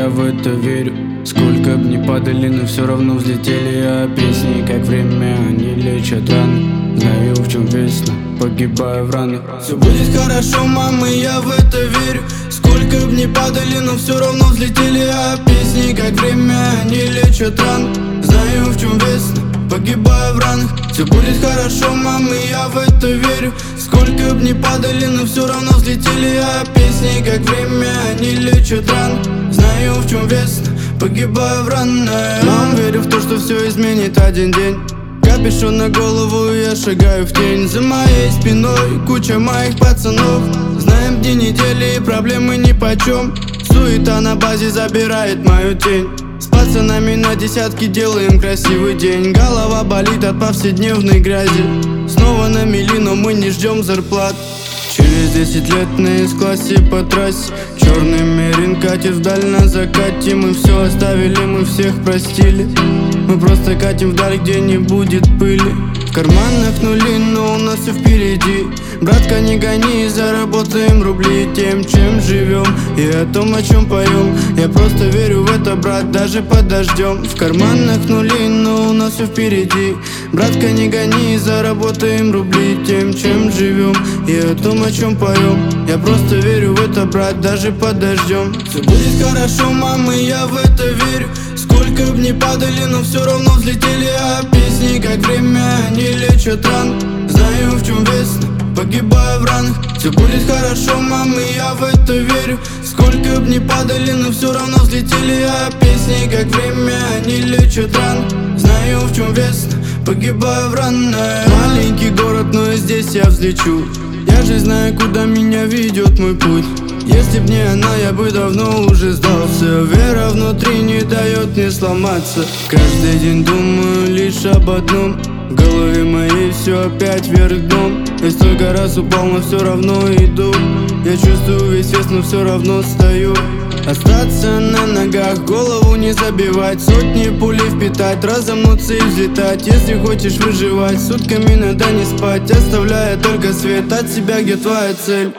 я в это верю. Сколько б ни падали, но все равно взлетели. А песни, как время, они лечат раны. Знаю, в чем весна, погибаю в ранах. Все будет хорошо, мама, я в это верю. Сколько б ни падали, но все равно взлетели. А песни, как время, они лечат раны. Знаю, в чем весна, погибаю в ранах. Все будет хорошо, мама, я в это верю. Сколько б ни падали, но все равно взлетели. А песни, как время, они лечат раны. Знаю, в чем весна, погибаю в ранах. Мам, верю в то, что все изменит один день. Капюшон на голову, я шагаю в тень. За моей спиной куча моих пацанов. Знаем дни недели и проблемы нипочем. Суета на базе забирает мою тень. С пацанами на десятки делаем красивый день. Голова болит от повседневной грязи. Снова на мели, но мы не ждем зарплат. Через 10 лет на С-классе по трассе черный мерин катит вдаль на закате. Мы все оставили, мы всех простили. Мы просто катим вдаль, где не будет пыли. В карманах нули, но у нас все впереди. Братка, не гони, заработаем рубли тем, чем живем, и о том, о чем поем. Я просто верю в это, брат, даже под дождем. В карманах нули, но у нас все впереди. Братка, не гони, заработаем рубли тем, чем живем, и о том, о чем поем. Я просто верю в это, брат, даже под дождем. Все будет хорошо, мама, я в это верю. Сколько б ни падали, но все равно взлетели. А песни, как время, они лечат раны. Знаю, в чем весна, погибаю в ранах. Все будет хорошо, мама, я в это верю. Сколько б ни падали, но все равно взлетели. А песни, как время, они лечат раны. Знаю, в чем весна, погибаю в ранах. Маленький город, но и здесь я взлечу. Я же знаю, куда меня ведет мой путь. Если б не она, я бы давно уже сдался. Вера внутри не дает мне сломаться. Каждый день думаю лишь об одном. В голове моей все опять вверх дном. Я столько раз упал, но все равно иду. Я чувствую весь вес, но все равно стою. Остаться на ногах, голову не забивать. Сотни пулей впитать, разомнуться и взлетать. Если хочешь выживать, сутками надо не спать, оставляя только свет от себя, где твоя цель.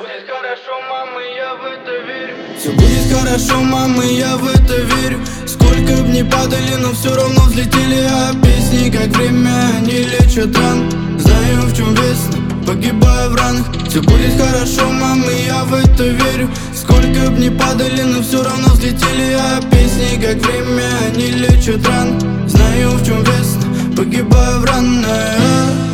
Все будет хорошо, мама, я в это верю. Сколько б ни падали, но все равно взлетели. А песни, как время, они лечат раны. Знаю, в чем весна, погибаю в ранах. Все будет хорошо, мама, я в это верю. Сколько б ни падали, но все равно взлетели. А песни, как время, они лечат раны. Знаю, в чем весна, погибаю в ранах.